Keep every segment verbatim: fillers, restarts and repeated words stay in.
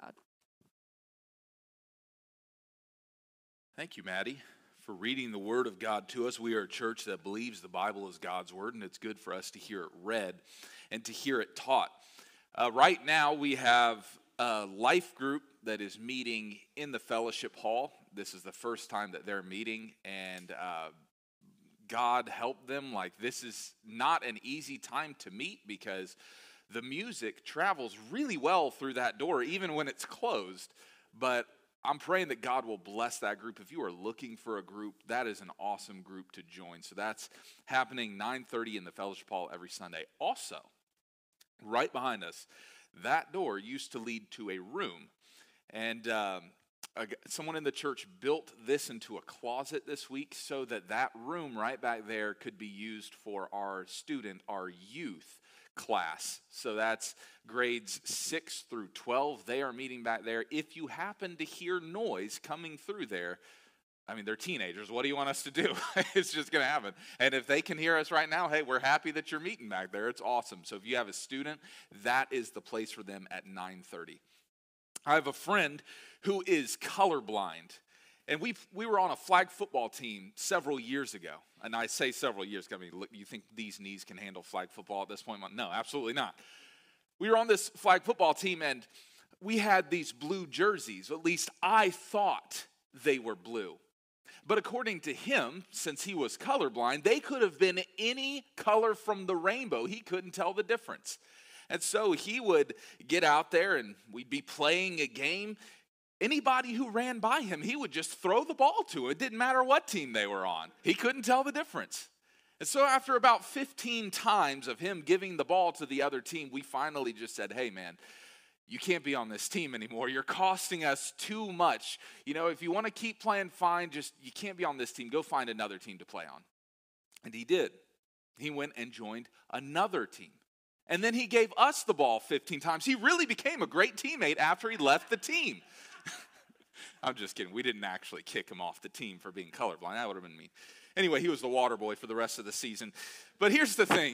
God. Thank you, Maddie, for reading the Word of God to us. We are a church that believes the Bible is God's Word, and it's good for us to hear it read and to hear it taught. Uh, right now, we have a life group that is meeting in the fellowship hall. This is the first time that they're meeting, and uh, God help them. Like, this is not an easy time to meet because the music travels really well through that door, even when it's closed. But I'm praying that God will bless that group. If you are looking for a group, that is an awesome group to join. So that's happening nine thirty in the fellowship hall every Sunday. Also, right behind us, that door used to lead to a room. And um, someone in the church built this into a closet this week so that that room right back there could be used for our student, our youth class. So that's grades six through twelve. They are meeting back there. If you happen to hear noise coming through there, I mean, they're teenagers. What do you want us to do? It's just going to happen. And if they can hear us right now, hey, we're happy that you're meeting back there. It's awesome. So if you have a student, that is the place for them at nine thirty. I have a friend who is colorblind. And we we were on a flag football team several years ago. And I say several years ago. I mean, look, you think these knees can handle flag football at this point? No, absolutely not. We were on this flag football team, and we had these blue jerseys. At least I thought they were blue. But according to him, since he was colorblind, they could have been any color from the rainbow. He couldn't tell the difference. And so he would get out there, and we'd be playing a game. Anybody who ran by him, he would just throw the ball to. It didn't matter what team they were on. He couldn't tell the difference. And so after about fifteen times of him giving the ball to the other team, we finally just said, hey, man, you can't be on this team anymore. You're costing us too much. You know, if you want to keep playing, fine. Just, you can't be on this team. Go find another team to play on. And he did. He went and joined another team. And then he gave us the ball fifteen times. He really became a great teammate after he left the team. I'm just kidding. We didn't actually kick him off the team for being colorblind. That would have been mean. Anyway, he was the water boy for the rest of the season. But here's the thing.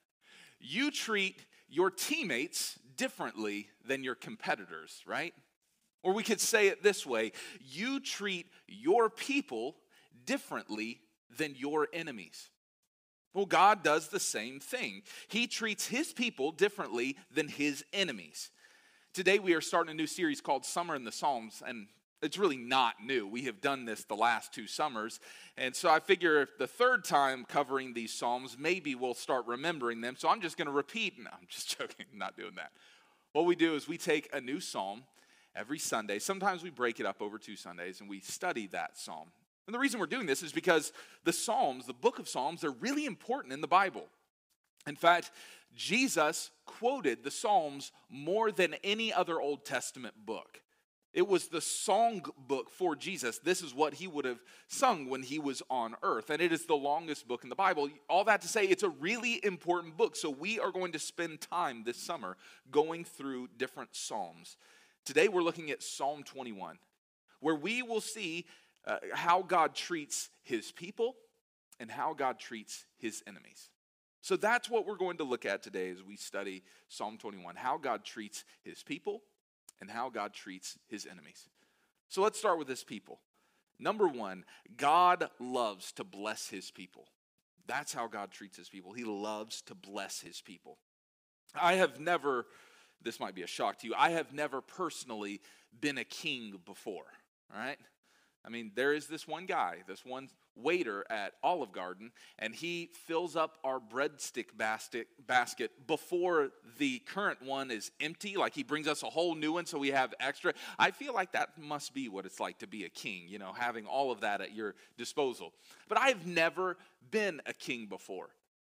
You treat your teammates differently than your competitors, right? Or we could say it this way. You treat your people differently than your enemies. Well, God does the same thing. He treats his people differently than his enemies. Today we are starting a new series called Summer in the Psalms, and it's really not new. We have done this the last two summers, and so I figure if the third time covering these Psalms, maybe we'll start remembering them, so I'm just going to repeat. No, I'm just joking, I'm not doing that. What we do is we take a new Psalm every Sunday. Sometimes we break it up over two Sundays, and we study that Psalm. And the reason we're doing this is because the Psalms, the book of Psalms, they're really important in the Bible. In fact, Jesus quoted the Psalms more than any other Old Testament book. It was the song book for Jesus. This is what he would have sung when he was on earth. And it is the longest book in the Bible. All that to say, it's a really important book. So we are going to spend time this summer going through different Psalms. Today we're looking at Psalm twenty-one, where we will see uh, how God treats his people and how God treats his enemies. So that's what we're going to look at today as we study Psalm twenty-one, how God treats his people and how God treats his enemies. So let's start with his people. Number one, God loves to bless his people. That's how God treats his people. He loves to bless his people. I have never, this might be a shock to you, I have never personally been a king before, all right? I mean, there is this one guy, this one waiter at Olive Garden, and he fills up our breadstick basket, basket before the current one is empty. Like, he brings us a whole new one so we have extra. I feel like that must be what it's like to be a king, you know, having all of that at your disposal. But I've never been a king before.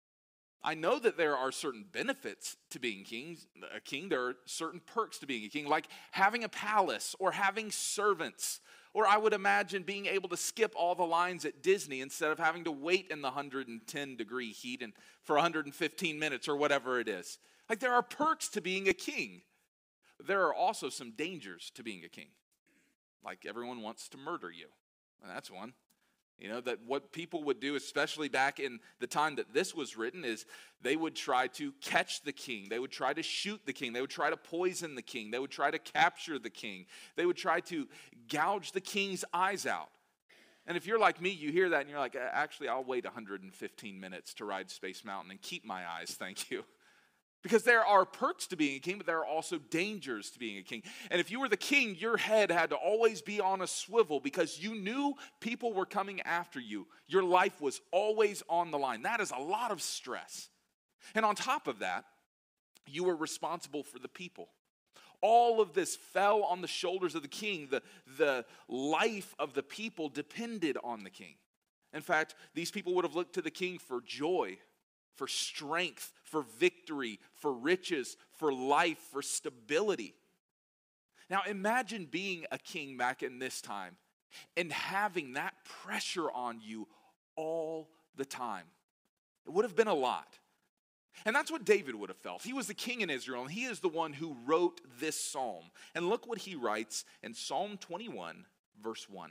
I know that there are certain benefits to being kings, a king. There are certain perks to being a king, like having a palace or having servants. Or I would imagine being able to skip all the lines at Disney instead of having to wait in the one hundred ten degree heat and for one hundred fifteen minutes or whatever it is. Like, there are perks to being a king. There are also some dangers to being a king. Like, everyone wants to murder you. And that's one. You know, that what people would do, especially back in the time that this was written, is they would try to catch the king. They would try to shoot the king. They would try to poison the king. They would try to capture the king. They would try to gouge the king's eyes out. And if you're like me, you hear that and you're like, actually, I'll wait one hundred fifteen minutes to ride Space Mountain and keep my eyes, thank you. Because there are perks to being a king, but there are also dangers to being a king. And if you were the king, your head had to always be on a swivel because you knew people were coming after you. Your life was always on the line. That is a lot of stress. And on top of that, you were responsible for the people. All of this fell on the shoulders of the king. The, the life of the people depended on the king. In fact, these people would have looked to the king for joy, for strength, for victory, for riches, for life, for stability. Now imagine being a king back in this time and having that pressure on you all the time. It would have been a lot. And that's what David would have felt. He was the king in Israel, and he is the one who wrote this psalm. And look what he writes in Psalm twenty-one, verse one.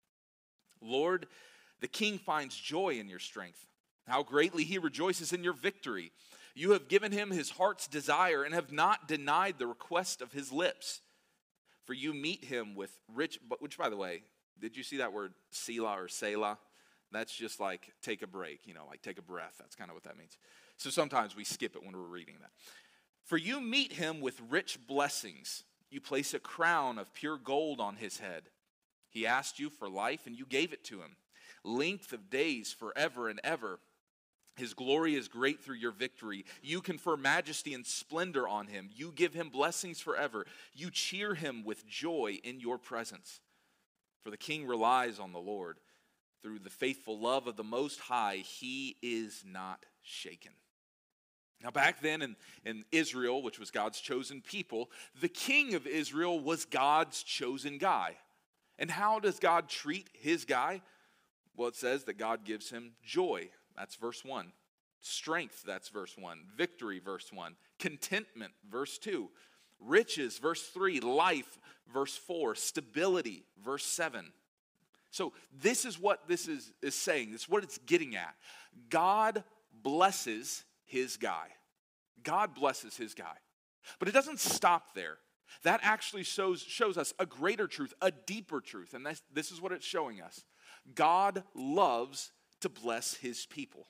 Lord, the king finds joy in your strength. How greatly he rejoices in your victory. You have given him his heart's desire and have not denied the request of his lips. For you meet him with rich, which by the way, did you see that word Selah or Selah? That's just like take a break, you know, like take a breath. That's kind of what that means. So sometimes we skip it when we're reading that. For you meet him with rich blessings. You place a crown of pure gold on his head. He asked you for life and you gave it to him. Length of days forever and ever. His glory is great through your victory. You confer majesty and splendor on him. You give him blessings forever. You cheer him with joy in your presence. For the king relies on the Lord. Through the faithful love of the Most High, he is not shaken. Now back then in, in Israel, which was God's chosen people, the king of Israel was God's chosen guy. And how does God treat his guy? Well, it says that God gives him joy. That's verse one. Strength, that's verse one. Victory, verse one. Contentment, verse two. Riches, verse three. Life, verse four. Stability, verse seven. So this is what this is, is saying. This is what it's getting at. God blesses his guy. God blesses his guy. But it doesn't stop there. That actually shows, shows us a greater truth, a deeper truth. And this, this is what it's showing us. God loves to bless his people.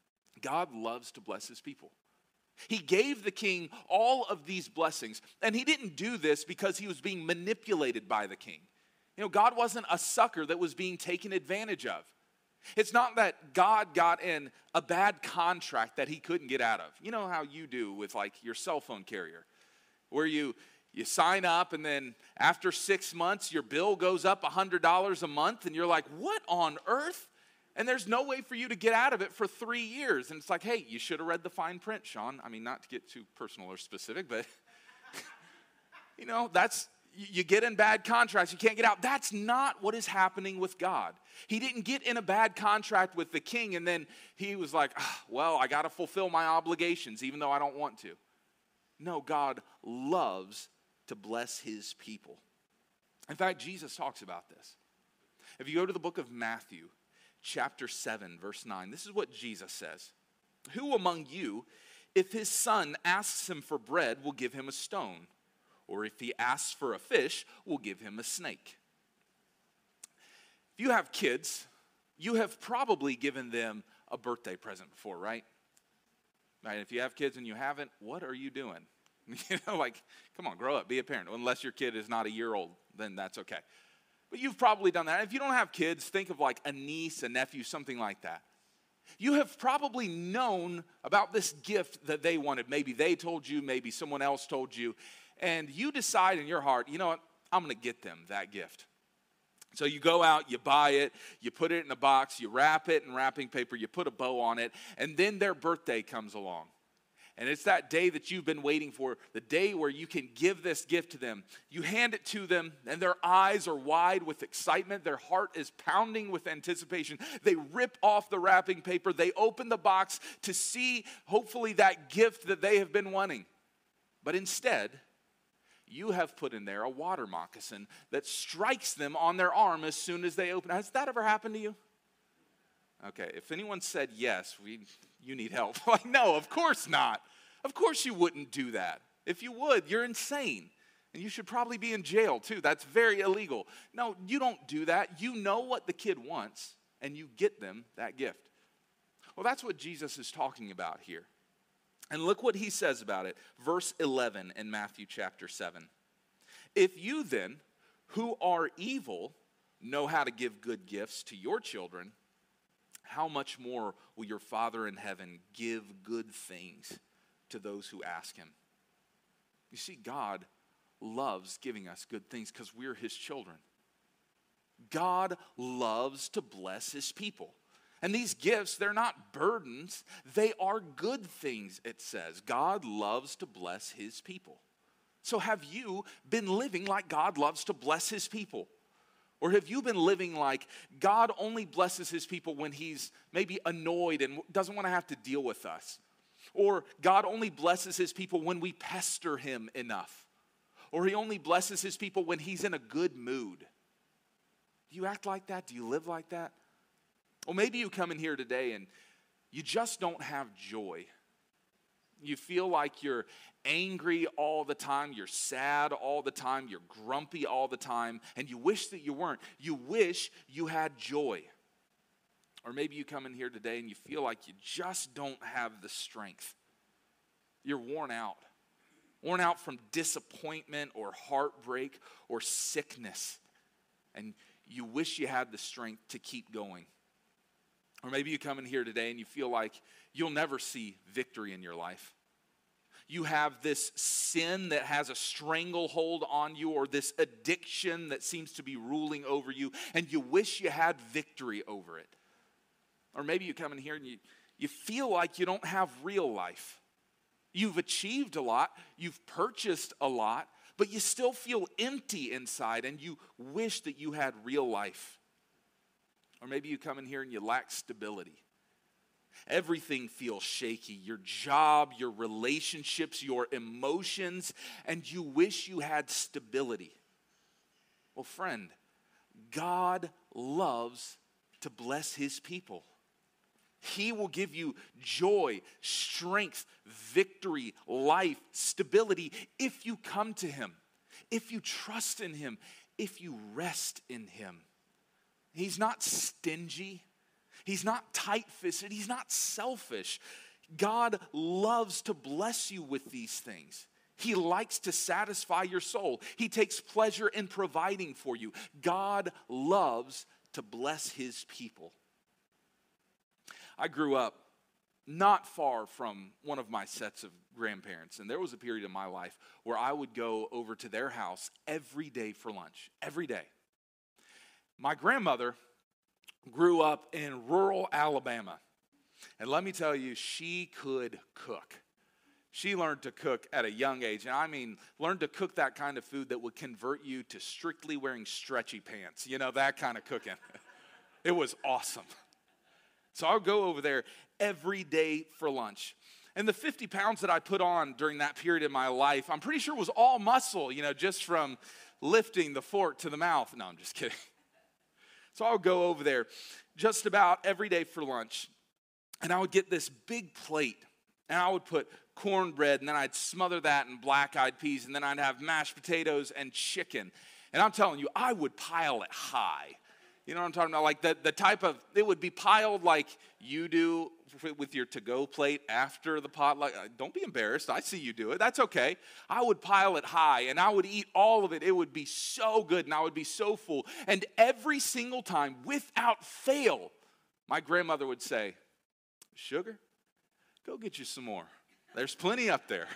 God loves to bless his people. He gave the king all of these blessings, and he didn't do this because he was being manipulated by the king. You know, God wasn't a sucker that was being taken advantage of. It's not that God got in a bad contract that he couldn't get out of. You know how you do with like your cell phone carrier, where you you sign up and then after six months your bill goes up one hundred dollars a month and you're like, what on earth? And there's no way for you to get out of it for three years. And it's like, hey, you should have read the fine print, Sean. I mean, not to get too personal or specific, but, you know, that's, you get in bad contracts, you can't get out. That's not what is happening with God. He didn't get in a bad contract with the king and then he was like, ah, well, I got to fulfill my obligations even though I don't want to. No, God loves to bless his people. In fact, Jesus talks about this. If you go to the book of Matthew, chapter seven, verse nine, this is what Jesus says. Who among you, if his son asks him for bread, will give him a stone? Or if he asks for a fish, will give him a snake? If you have kids, you have probably given them a birthday present before, right? Right? If you have kids and you haven't, what are you doing? You know, like, come on, grow up, be a parent. Unless your kid is not a year old, then that's okay. But you've probably done that. If you don't have kids, think of like a niece, a nephew, something like that. You have probably known about this gift that they wanted. Maybe they told you, maybe someone else told you. And you decide in your heart, you know what, I'm going to get them that gift. So you go out, you buy it, you put it in a box, you wrap it in wrapping paper, you put a bow on it, and then their birthday comes along. And it's that day that you've been waiting for, the day where you can give this gift to them. You hand it to them, and their eyes are wide with excitement. Their heart is pounding with anticipation. They rip off the wrapping paper. They open the box to see, hopefully, that gift that they have been wanting. But instead, you have put in there a water moccasin that strikes them on their arm as soon as they open it. Has that ever happened to you? Okay, if anyone said yes, we, you need help. Like, no, of course not. Of course you wouldn't do that. If you would, you're insane. And you should probably be in jail too. That's very illegal. No, you don't do that. You know what the kid wants, and you get them that gift. Well, that's what Jesus is talking about here. And look what he says about it. Verse eleven in Matthew chapter seven. If you then, who are evil, know how to give good gifts to your children, how much more will your Father in heaven give good things to those who ask him? You see, God loves giving us good things because we're his children. God loves to bless his people. And these gifts, they're not burdens. They are good things, it says. God loves to bless his people. So have you been living like God loves to bless his people? Or have you been living like God only blesses his people when he's maybe annoyed and doesn't want to have to deal with us? Or God only blesses his people when we pester him enough? Or he only blesses his people when he's in a good mood? Do you act like that? Do you live like that? Well, maybe you come in here today and you just don't have joy. You feel like you're angry all the time, you're sad all the time, you're grumpy all the time, and you wish that you weren't. You wish you had joy. Or maybe you come in here today and you feel like you just don't have the strength. You're worn out. Worn out from disappointment or heartbreak or sickness. And you wish you had the strength to keep going. Or maybe you come in here today and you feel like you'll never see victory in your life. You have this sin that has a stranglehold on you, or this addiction that seems to be ruling over you, and you wish you had victory over it. Or maybe you come in here and you, you feel like you don't have real life. You've achieved a lot, you've purchased a lot, but you still feel empty inside, and you wish that you had real life. Or maybe you come in here and you lack stability. Everything feels shaky. Your job, your relationships, your emotions, and you wish you had stability. Well, friend, God loves to bless his people. He will give you joy, strength, victory, life, stability if you come to him, if you trust in him, if you rest in him. He's not stingy. He's not tight-fisted. He's not selfish. God loves to bless you with these things. He likes to satisfy your soul. He takes pleasure in providing for you. God loves to bless his people. I grew up not far from one of my sets of grandparents, and there was a period in my life where I would go over to their house every day for lunch, every day. My grandmother grew up in rural Alabama, and let me tell you, she could cook. She learned to cook at a young age, and I mean, learned to cook that kind of food that would convert you to strictly wearing stretchy pants, you know, that kind of cooking. It was awesome. So I would go over there every day for lunch. And the fifty pounds that I put on during that period in my life, I'm pretty sure was all muscle, you know, just from lifting the fork to the mouth. No, I'm just kidding. So I would go over there just about every day for lunch, and I would get this big plate, and I would put cornbread, and then I'd smother that in black-eyed peas, and then I'd have mashed potatoes and chicken. And I'm telling you, I would pile it high. You know what I'm talking about? Like the, the type of, it would be piled like you do with your to-go plate after the potluck. Don't be embarrassed. I see you do it. That's okay. I would pile it high, and I would eat all of it. It would be so good, and I would be so full. And every single time, without fail, my grandmother would say, "Sugar, go get you some more. There's plenty up there."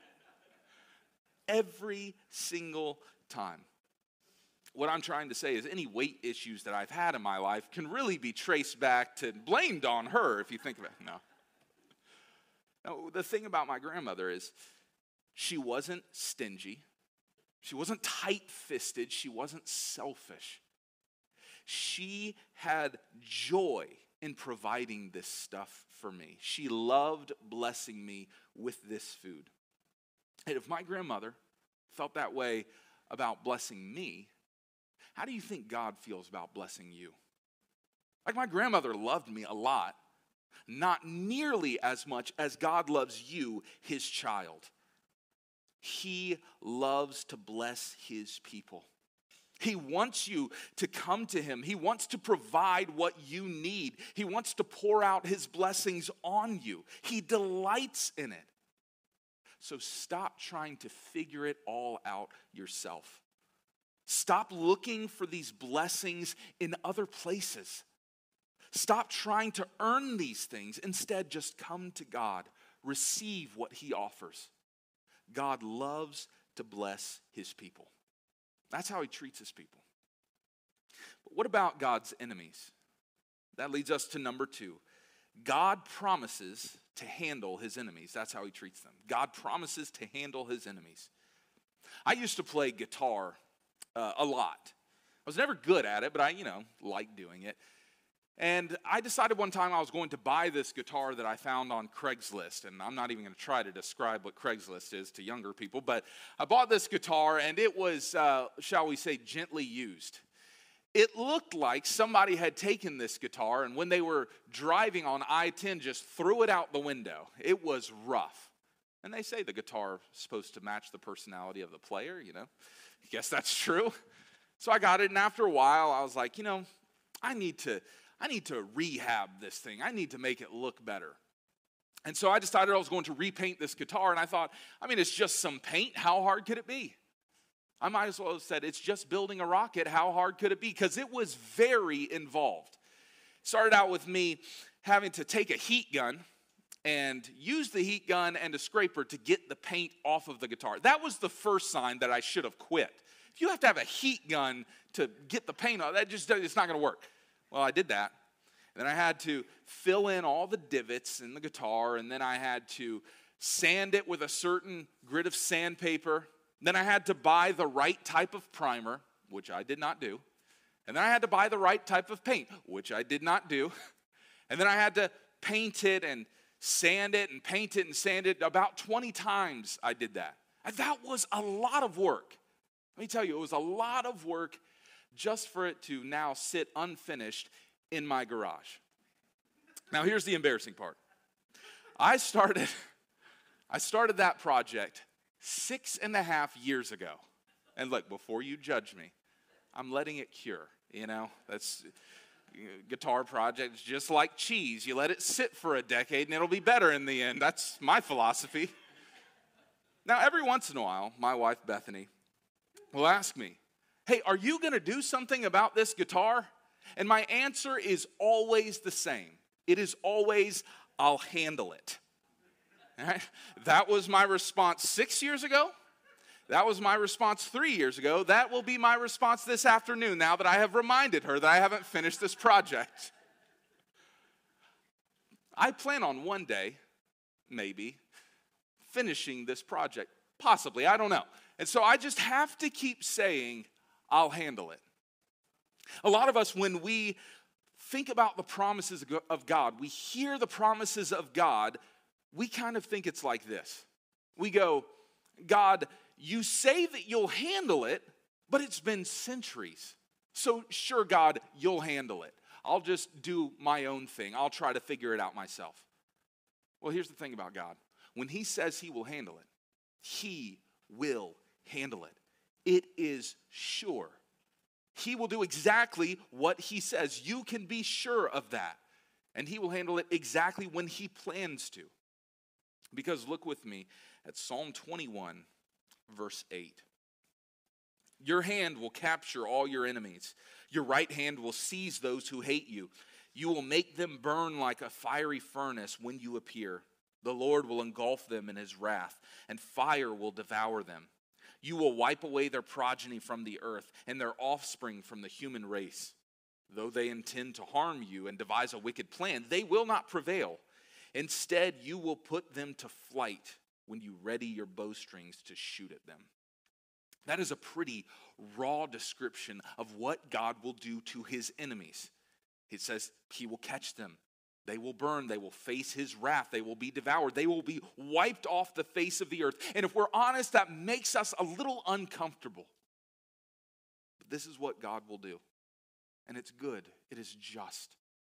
Every single time. What I'm trying to say is any weight issues that I've had in my life can really be traced back to, blamed on her, if you think of it. No. No, the thing about my grandmother is she wasn't stingy. She wasn't tight-fisted. She wasn't selfish. She had joy in providing this stuff for me. She loved blessing me with this food. And if my grandmother felt that way about blessing me, how do you think God feels about blessing you? Like my grandmother loved me a lot, not nearly as much as God loves you, his child. He loves to bless his people. He wants you to come to him. He wants to provide what you need. He wants to pour out his blessings on you. He delights in it. So stop trying to figure it all out yourself. Stop looking for these blessings in other places. Stop trying to earn these things. Instead, just come to God. Receive what he offers. God loves to bless his people. That's how he treats his people. But what about God's enemies? That leads us to number two. God promises to handle his enemies. That's how he treats them. God promises to handle his enemies. I used to play guitar uh, a lot. I was never good at it, but I, you know, liked doing it. And I decided one time I was going to buy this guitar that I found on Craigslist. And I'm not even going to try to describe what Craigslist is to younger people. But I bought this guitar, and it was, uh, shall we say, gently used. It looked like somebody had taken this guitar, and when they were driving on I ten, just threw it out the window. It was rough. And they say the guitar is supposed to match the personality of the player, you know. I guess that's true. So I got it, and after a while, I was like, you know, I need to... I need to rehab this thing. I need to make it look better. And so I decided I was going to repaint this guitar, and I thought, I mean, it's just some paint. How hard could it be? I might as well have said, it's just building a rocket. How hard could it be? Because it was very involved. It started out with me having to take a heat gun and use the heat gun and a scraper to get the paint off of the guitar. That was the first sign that I should have quit. If you have to have a heat gun to get the paint off, that just, it's not going to work. Well, I did that. And then I had to fill in all the divots in the guitar, and then I had to sand it with a certain grit of sandpaper. Then I had to buy the right type of primer, which I did not do. And then I had to buy the right type of paint, which I did not do. And then I had to paint it and sand it and paint it and sand it. About twenty times I did that. And that was a lot of work. Let me tell you, it was a lot of work just for it to now sit unfinished in my garage. Now, here's the embarrassing part. I started, I started that project six and a half years ago. And look, before you judge me, I'm letting it cure, you know? That's guitar projects just like cheese. You let it sit for a decade and it'll be better in the end. That's my philosophy. Now, every once in a while, my wife, Bethany, will ask me, hey, are you going to do something about this guitar? And my answer is always the same. It is always, I'll handle it. All right? That was my response six years ago. That was my response three years ago. That will be my response this afternoon now that I have reminded her that I haven't finished this project. I plan on one day, maybe, finishing this project. Possibly, I don't know. And so I just have to keep saying, I'll handle it. A lot of us, when we think about the promises of God, we hear the promises of God, we kind of think it's like this. We go, God, you say that you'll handle it, but it's been centuries. So sure, God, you'll handle it. I'll just do my own thing. I'll try to figure it out myself. Well, here's the thing about God. When he says he will handle it, he will handle it. It is sure. He will do exactly what he says. You can be sure of that. And he will handle it exactly when he plans to. Because look with me at Psalm twenty-one, verse eight. Your hand will capture all your enemies. Your right hand will seize those who hate you. You will make them burn like a fiery furnace when you appear. The Lord will engulf them in his wrath, and fire will devour them. You will wipe away their progeny from the earth and their offspring from the human race. Though they intend to harm you and devise a wicked plan, they will not prevail. Instead, you will put them to flight when you ready your bowstrings to shoot at them. That is a pretty raw description of what God will do to his enemies. It says he will catch them. They will burn. They will face his wrath. They will be devoured. They will be wiped off the face of the earth. And if we're honest, that makes us a little uncomfortable. But this is what God will do. And it's good. It is just.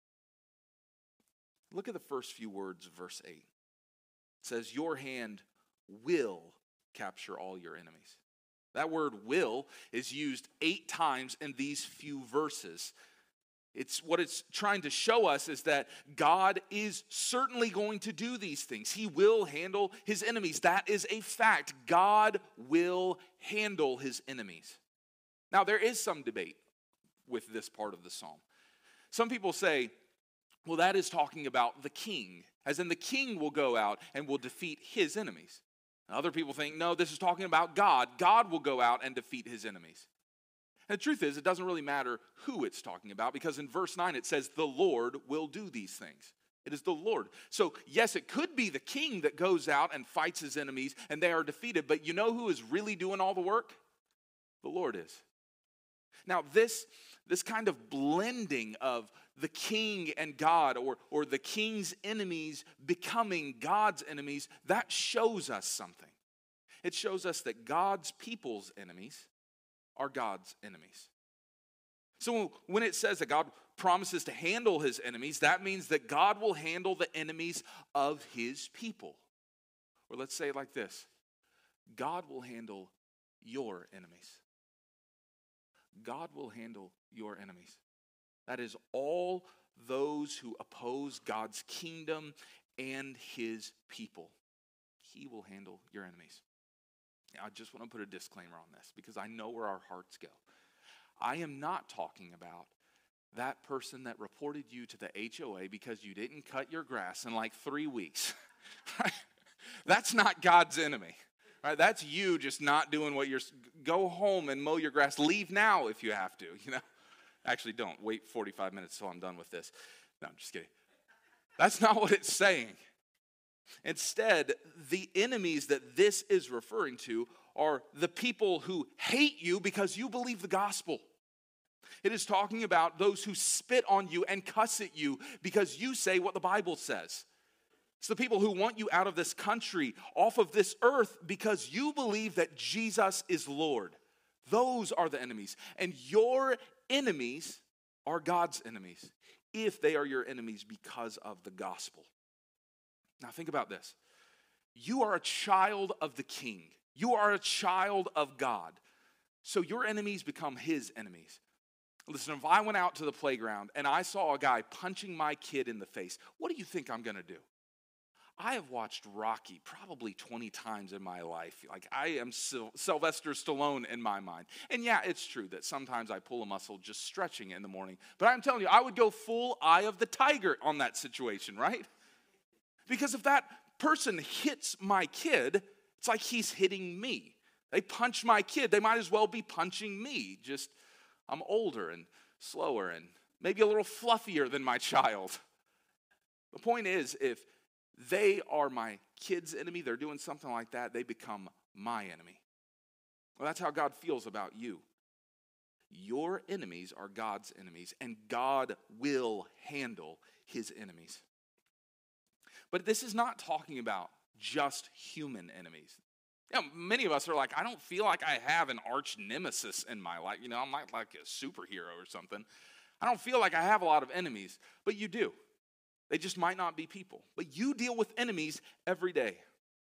Look at the first few words of verse eight. It says, your hand will capture all your enemies. That word will is used eight times in these few verses. It's what it's trying to show us is that God is certainly going to do these things. He will handle his enemies. That is a fact. God will handle his enemies. Now, there is some debate with this part of the psalm. Some people say, well, that is talking about the king, as in the king will go out and will defeat his enemies. And other people think, no, this is talking about God. God will go out and defeat his enemies. And the truth is, it doesn't really matter who it's talking about, because in verse nine it says, the Lord will do these things. It is the Lord. So yes, it could be the king that goes out and fights his enemies and they are defeated, but you know who is really doing all the work? The Lord is. Now this, this kind of blending of the king and God, or, or the king's enemies becoming God's enemies, that shows us something. It shows us that God's people's enemies are God's enemies. So when it says that God promises to handle his enemies, that means that God will handle the enemies of his people. Or let's say it like this: God will handle your enemies. God will handle your enemies. That is all those who oppose God's kingdom and his people. He will handle your enemies. Now, I just want to put a disclaimer on this because I know where our hearts go. I am not talking about that person that reported you to the H O A because you didn't cut your grass in like three weeks. That's not God's enemy. Right? That's you just not doing what you're, go home and mow your grass. Leave now if you have to, you know. Actually, don't. Wait forty-five minutes till I'm done with this. No, I'm just kidding. That's not what it's saying. Instead, the enemies that this is referring to are the people who hate you because you believe the gospel. It is talking about those who spit on you and cuss at you because you say what the Bible says. It's the people who want you out of this country, off of this earth, because you believe that Jesus is Lord. Those are the enemies. And your enemies are God's enemies, if they are your enemies because of the gospel. Now think about this. You are a child of the King. You are a child of God. So your enemies become his enemies. Listen, if I went out to the playground and I saw a guy punching my kid in the face, what do you think I'm going to do? I have watched Rocky probably twenty times in my life. Like, I am Syl- Sylvester Stallone in my mind. And yeah, it's true that sometimes I pull a muscle just stretching in the morning. But I'm telling you, I would go full Eye of the Tiger on that situation, right? Because if that person hits my kid, it's like he's hitting me. They punch my kid, they might as well be punching me. Just, I'm older and slower and maybe a little fluffier than my child. The point is, if they are my kid's enemy, they're doing something like that, they become my enemy. Well, that's how God feels about you. Your enemies are God's enemies, and God will handle his enemies. But this is not talking about just human enemies. You know, many of us are like, I don't feel like I have an arch nemesis in my life. You know, I'm not like a superhero or something. I don't feel like I have a lot of enemies, but you do. They just might not be people. But you deal with enemies every day.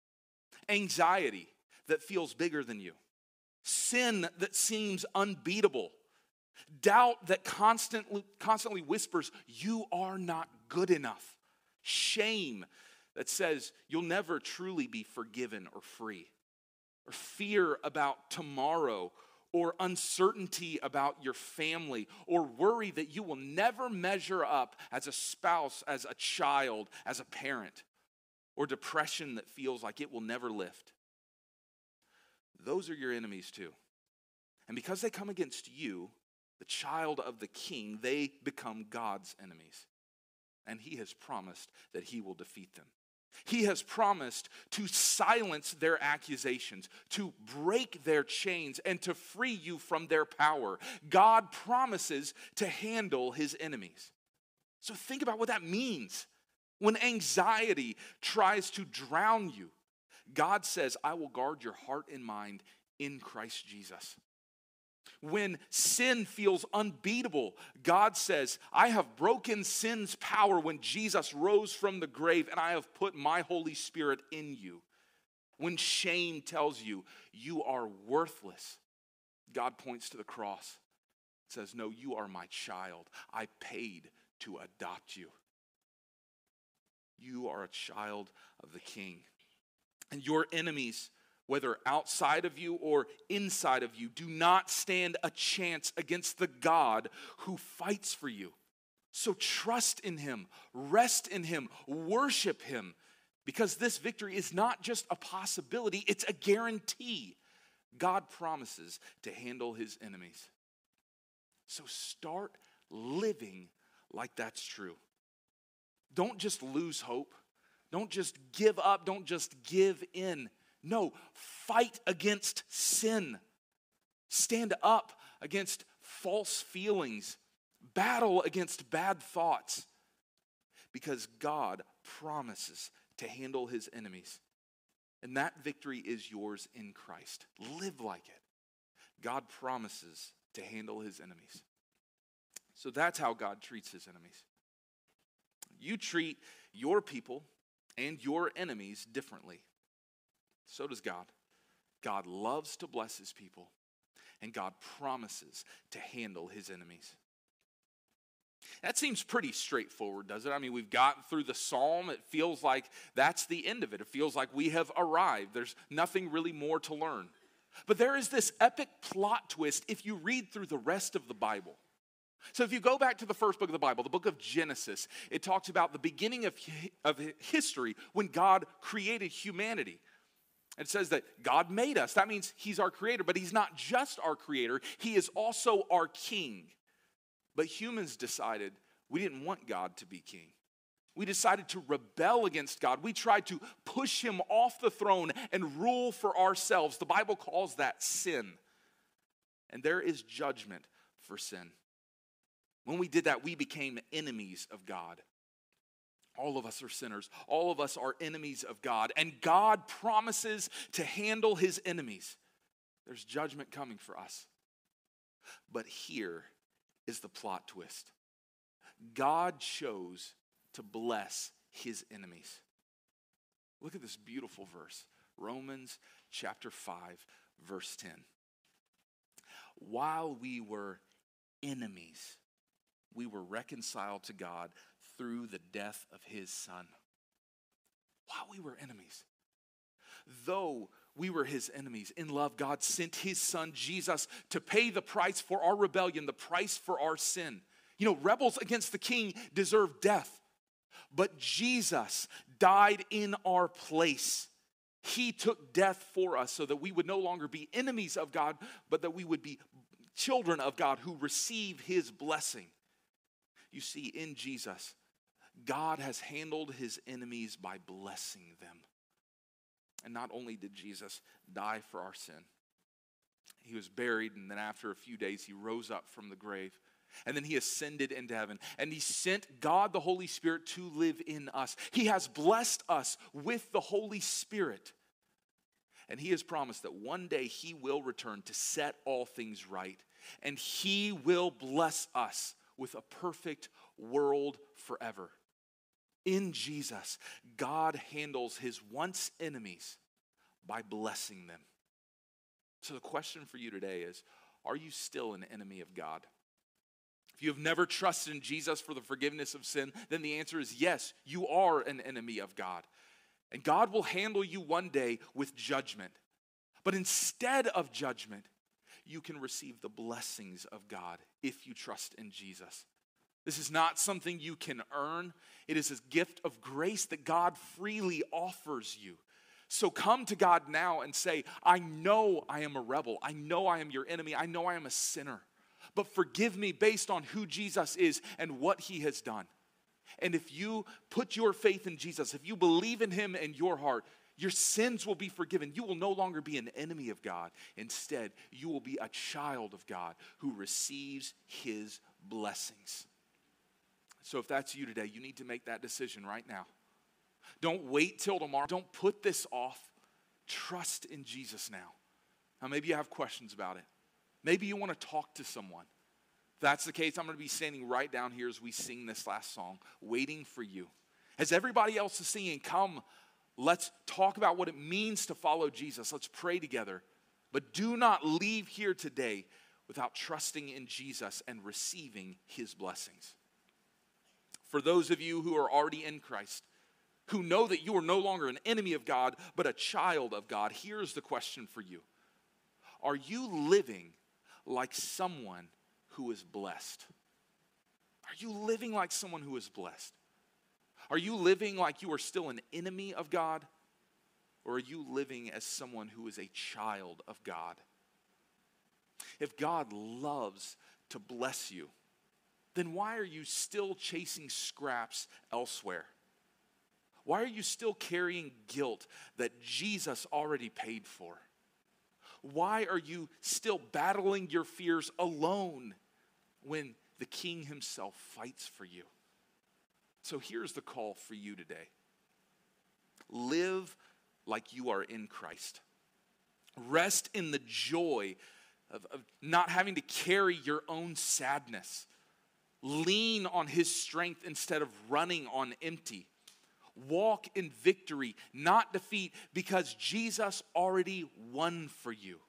Anxiety that feels bigger than you. Sin that seems unbeatable. Doubt that constantly, constantly whispers, you are not good enough. Shame that says you'll never truly be forgiven or free. Or fear about tomorrow, or uncertainty about your family, or worry that you will never measure up as a spouse, as a child, as a parent, or depression that feels like it will never lift. Those are your enemies too. And because they come against you, the child of the King, they become God's enemies. And he has promised that he will defeat them. He has promised to silence their accusations, to break their chains, and to free you from their power. God promises to handle his enemies. So think about what that means. When anxiety tries to drown you, God says, I will guard your heart and mind in Christ Jesus. When sin feels unbeatable, God says, I have broken sin's power when Jesus rose from the grave, and I have put my Holy Spirit in you. When shame tells you you are worthless, God points to the cross. Says, no, you are my child. I paid to adopt you. You are a child of the King. And your enemies, whether outside of you or inside of you, do not stand a chance against the God who fights for you. So trust in him, rest in him, worship him, because this victory is not just a possibility, it's a guarantee. God promises to handle his enemies. So start living like that's true. Don't just lose hope. Don't just give up. Don't just give in. No, fight against sin. Stand up against false feelings. Battle against bad thoughts. Because God promises to handle his enemies. And that victory is yours in Christ. Live like it. God promises to handle his enemies. So that's how God treats his enemies. You treat your people and your enemies differently. So does God. God loves to bless his people, and God promises to handle his enemies. That seems pretty straightforward, does it? I mean, we've gotten through the psalm. It feels like that's the end of it. It feels like we have arrived. There's nothing really more to learn. But there is this epic plot twist if you read through the rest of the Bible. So if you go back to the first book of the Bible, the book of Genesis, it talks about the beginning of, of history when God created humanity. It says that God made us. That means he's our creator, but he's not just our creator. He is also our king. But humans decided we didn't want God to be king. We decided to rebel against God. We tried to push him off the throne and rule for ourselves. The Bible calls that sin. And there is judgment for sin. When we did that, we became enemies of God. All of us are sinners. All of us are enemies of God. And God promises to handle his enemies. There's judgment coming for us. But here is the plot twist. God chose to bless his enemies. Look at this beautiful verse. Romans chapter five, verse ten. While we were enemies, we were reconciled to God through the death of his son. While we were enemies. Though we were his enemies, in love, God sent his son Jesus to pay the price for our rebellion, the price for our sin. You know, rebels against the king deserve death. But Jesus died in our place. He took death for us so that we would no longer be enemies of God, but that we would be children of God who receive his blessing. You see, in Jesus, God has handled his enemies by blessing them. And not only did Jesus die for our sin, he was buried, and then after a few days, he rose up from the grave. And then he ascended into heaven. And he sent God the Holy Spirit to live in us. He has blessed us with the Holy Spirit. And he has promised that one day he will return to set all things right. And he will bless us with a perfect world forever. In Jesus, God handles his once enemies by blessing them. So the question for you today is, are you still an enemy of God? If you have never trusted in Jesus for the forgiveness of sin, then the answer is yes, you are an enemy of God. And God will handle you one day with judgment. But instead of judgment, you can receive the blessings of God if you trust in Jesus. This is not something you can earn. It is a gift of grace that God freely offers you. So come to God now and say, I know I am a rebel. I know I am your enemy. I know I am a sinner. But forgive me based on who Jesus is and what he has done. And if you put your faith in Jesus, if you believe in him in your heart, your sins will be forgiven. You will no longer be an enemy of God. Instead, you will be a child of God who receives his blessings. So if that's you today, you need to make that decision right now. Don't wait till tomorrow. Don't put this off. Trust in Jesus now. Now, maybe you have questions about it. Maybe you want to talk to someone. If that's the case, I'm going to be standing right down here as we sing this last song, waiting for you. As everybody else is singing, come, let's talk about what it means to follow Jesus. Let's pray together. But do not leave here today without trusting in Jesus and receiving his blessings. For those of you who are already in Christ, who know that you are no longer an enemy of God, but a child of God, here's the question for you. Are you living like someone who is blessed? Are you living like someone who is blessed? Are you living like you are still an enemy of God? Or are you living as someone who is a child of God? If God loves to bless you, then why are you still chasing scraps elsewhere? Why are you still carrying guilt that Jesus already paid for? Why are you still battling your fears alone when the King himself fights for you? So here's the call for you today. Live like you are in Christ. Rest in the joy of, of not having to carry your own sadness. Lean on his strength instead of running on empty. Walk in victory, not defeat, because Jesus already won for you.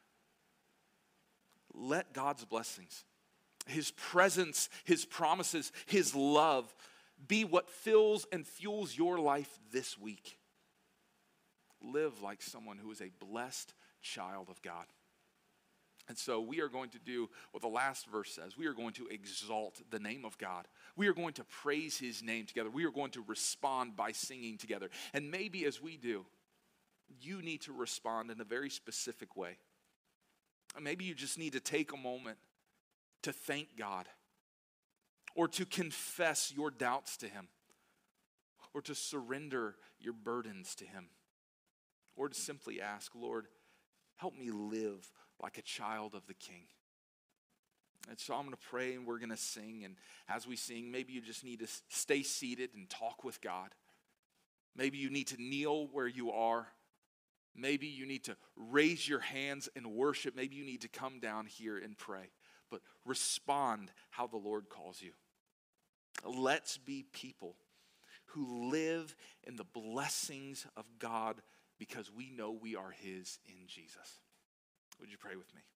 Let God's blessings, his presence, his promises, his love be what fills and fuels your life this week. Live like someone who is a blessed child of God. And so we are going to do what the last verse says. We are going to exalt the name of God. We are going to praise his name together. We are going to respond by singing together. And maybe as we do, you need to respond in a very specific way. Maybe you just need to take a moment to thank God, or to confess your doubts to him, or to surrender your burdens to him, or to simply ask, Lord, help me live like a child of the King. And so I'm going to pray and we're going to sing. And as we sing, maybe you just need to stay seated and talk with God. Maybe you need to kneel where you are. Maybe you need to raise your hands and worship. Maybe you need to come down here and pray. But respond how the Lord calls you. Let's be people who live in the blessings of God because we know we are his in Jesus. Would you pray with me?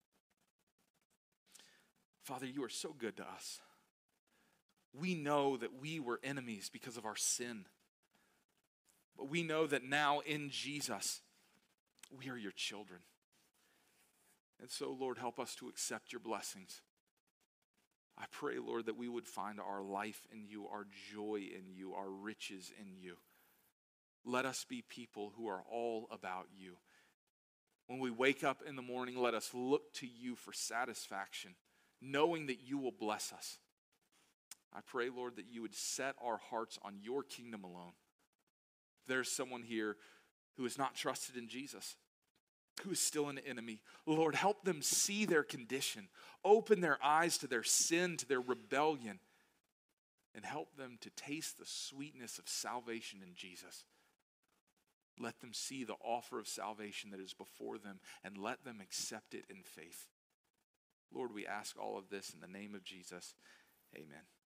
Father, you are so good to us. We know that we were enemies because of our sin. But we know that now in Jesus, we are your children. And so, Lord, help us to accept your blessings. I pray, Lord, that we would find our life in you, our joy in you, our riches in you. Let us be people who are all about you. When we wake up in the morning, let us look to you for satisfaction, knowing that you will bless us. I pray, Lord, that you would set our hearts on your kingdom alone. If there's someone here who has not trusted in Jesus, who is still an enemy, Lord, help them see their condition. Open their eyes to their sin, to their rebellion, and help them to taste the sweetness of salvation in Jesus. Let them see the offer of salvation that is before them, and let them accept it in faith. Lord, we ask all of this in the name of Jesus. Amen.